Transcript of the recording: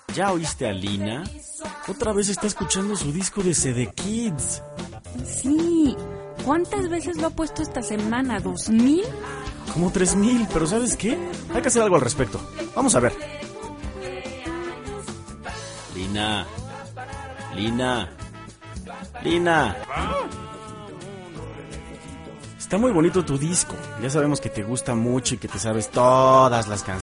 ¿Ya oíste a Lina? Otra vez está escuchando su disco de CD Kids. Sí. ¿Cuántas veces lo ha puesto esta semana? ¿2000? Como 3000, pero ¿sabes qué? Hay que hacer algo al respecto. Vamos a ver. Lina. Está muy bonito tu disco. Ya sabemos que te gusta mucho y que te sabes todas las canciones.